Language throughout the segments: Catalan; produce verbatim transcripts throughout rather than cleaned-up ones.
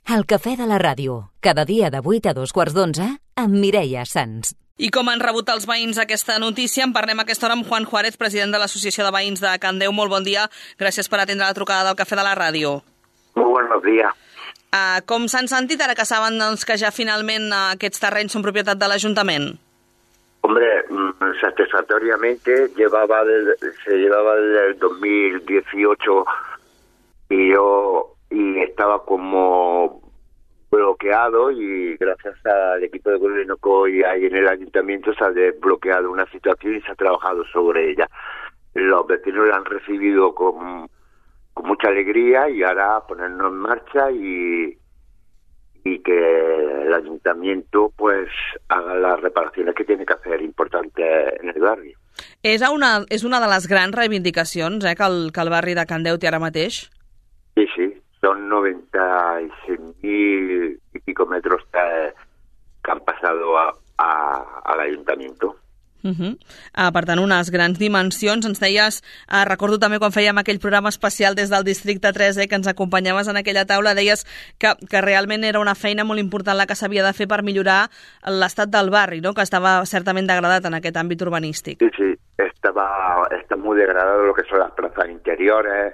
El cafè de la ràdio, cada dia de vuit a dos quarts d'onze, amb Mireia Sans. I com han rebut els veïns aquesta notícia, en parlem a aquesta hora amb Juan Juárez, president de l'Associació de Veïns de Candeu. Molt bon dia, gràcies per atendre la trucada del cafè de la ràdio. Molt bon dia. Uh, com s'han sentit ara que saben doncs, que ja finalment uh, aquests terrenys són propietat de l'Ajuntament? Hombre, satisfactoriamente llevaba del, se llevaba desde el dos mil dieciocho y yo y estaba como bloqueado, y gracias al equipo de gobierno que hay en el ayuntamiento se ha desbloqueado una situación y se ha trabajado sobre ella. Los vecinos la han recibido con, con mucha alegría, y ahora ponernos en marcha y, y que el ayuntamiento pues haga las reparaciones que tiene que hacer importantes en el barrio. És una, és una de les grans reivindicacions eh, que, el, que el barri de Candeu té ara mateix? Sí, sí. Son noventa y seis mil y pico metros que, que han pasado a, a, al ayuntamiento. Uh -huh. uh, per tant, unes grans dimensions. Ens deies, uh, recordo també quan fèiem aquell programa especial des del districte tres, eh, que ens acompanyaves en aquella taula, deies que, que realment era una feina molt important la que s'havia de fer per millorar l'estat del barri, no? Que estava certament degradat en aquest àmbit urbanístic. Sí, sí, estaba, está muy degradado lo que son las plazas interiores.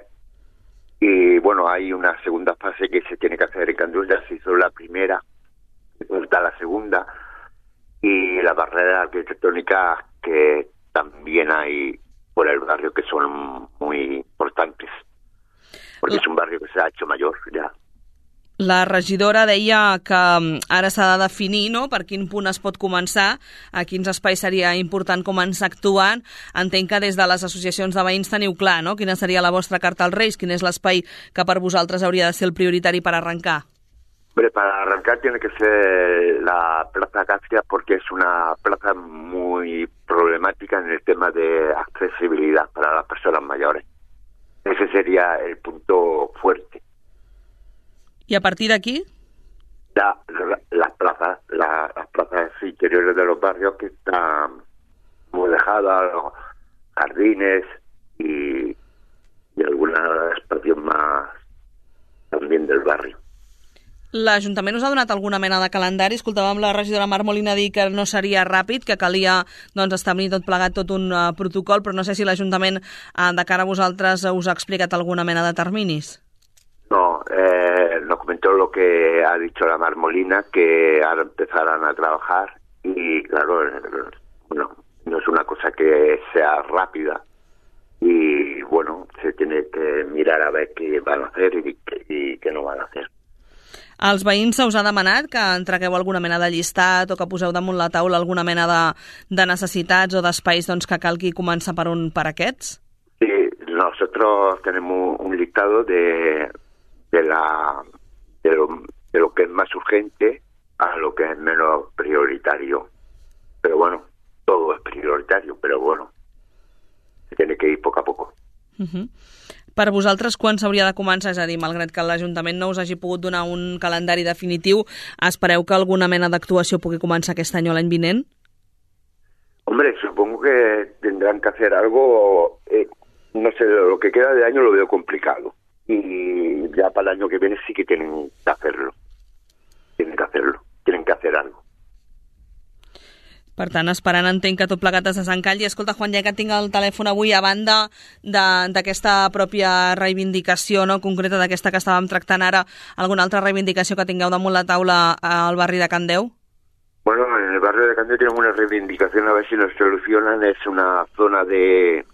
Y bueno, hay una segunda fase que se tiene que hacer en Candeu. Ya se hizo la primera, después está la segunda, y las barreras arquitectónicas que también hay por el barrio, que son muy importantes, porque es un barrio que se ha hecho mayor ya. La regidora deia que ara s'ha de definir, no?, per quin punt es pot començar, a quins espais seria important començar actuant. Entenc que des de les associacions de veïns teniu clar, no?, quina seria la vostra carta als Reis, quin és l'espai que per vosaltres hauria de ser el prioritari per arrencar. Hombre, para arrancar tiene que ser la Plaza Acacia, porque es una plaza muy problemática en el tema de accesibilidad para las personas mayores. Ese sería el punto fuerte. ¿Y a partir de aquí? La, la, las plazas, la, las plazas interiores de los barrios, que están muy dejadas, los jardines y, y alguna espacios más también del barrio. L'Ajuntament us ha donat alguna mena de calendari? Escoltàvem la regidora Mar Molina dir que no seria ràpid, que calia doncs, establir tot plegat, tot un uh, protocol, però no sé si l'Ajuntament, uh, de cara a vosaltres, us ha explicat alguna mena de terminis. No, eh, nos comentó lo que ha dicho la Mar Molina, que ahora empezarán a trabajar, y claro, bueno, no es una cosa que sea rápida, y bueno, se tiene que mirar a ver qué van a hacer y, y qué no van a hacer. Als veïns se us ha demanat que entregueu alguna mena de llistat o que poseu damunt la taula alguna mena de, de necessitats o d'espais doncs, que calgui començar per, un, per aquests? Sí, nosotros tenemos un listado de, de, la, de, lo, de lo que es más urgente a lo que es menos prioritario. Pero bueno, todo es prioritario, pero bueno, se tiene que ir poco a poco. Uh-huh. Per vosaltres, quan s'hauria de començar? És a dir, malgrat que l'Ajuntament no us hagi pogut donar un calendari definitiu, espereu que alguna mena d'actuació pugui començar aquest any o l'any vinent? Hombre, supongo que tendrán que hacer algo, eh, no sé, lo que queda de año lo veo complicado. Y ya para el año que viene sí que tienen que hacerlo. Tienen que hacerlo, tienen que hacer algo. Per tant, esperant, entenc que tot plegat es desencalli. Escolta, Juan, ja que tinc el telèfon avui, a banda d'aquesta pròpia reivindicació, no, concreta d'aquesta que estàvem tractant ara, alguna altra reivindicació que tingueu damunt la taula al barri de Candeu? Bueno, en el barrio de Candeu tenemos una reivindicación, a ver si nos solucionan. Es una zona de,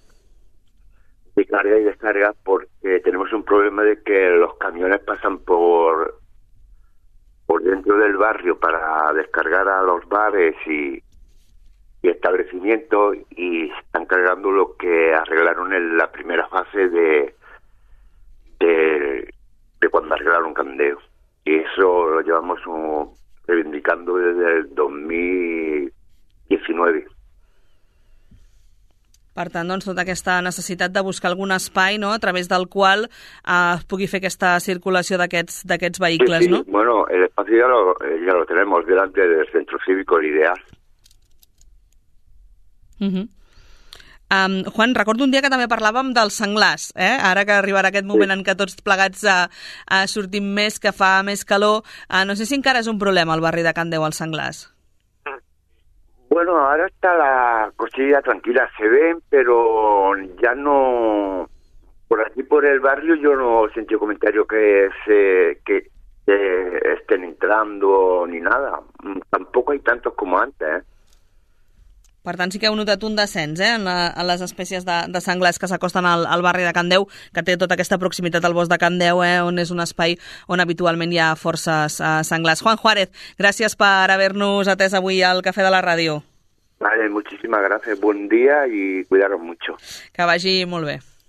de carga y descarga, porque tenemos un problema de que los camiones pasan por, por dentro del barrio para descargar a los bares y y establecimientos, y están cargando lo que arreglaron en la primera fase de de, de cuando arreglaron Candeu. Y eso lo llevamos um, reivindicando desde el dos mil diecinueve. Per tant, doncs, tota aquesta necessitat de buscar algun espai, no?, a través del qual eh, es pugui fer aquesta circulació d'aquests d'aquests vehicles, sí, sí. No? Bueno, el espacio ya lo, ya lo tenemos delante del centro cívico, el ideal. Uh-huh. Um, Juan, recordo un dia que també parlàvem dels senglars, eh? Ara que arribarà aquest moment sí. en què tots plegats uh, uh, sortim més, que fa més calor. Uh, no sé si encara és un problema al barri de Can Deu, els senglars. Bueno, ahora está la cosilla tranquila, se ven, pero ya no... Por aquí, por el barrio, yo no sentí comentario que se que, que estén entrando ni nada. Tampoco hay tantos como antes, ¿eh? Per tant, sí que heu notat un descens eh, en, la, en les espècies de, de senglars que s'acosten al, al barri de Can Deu, que té tota aquesta proximitat al bosc de Can Deu, eh, on és un espai on habitualment hi ha forces eh, senglars. Juan Juárez, gràcies per haver-nos atès avui al Cafè de la Ràdio. Vale, muchísimas gracias. Buen día y cuidaros mucho. Que vagi molt bé.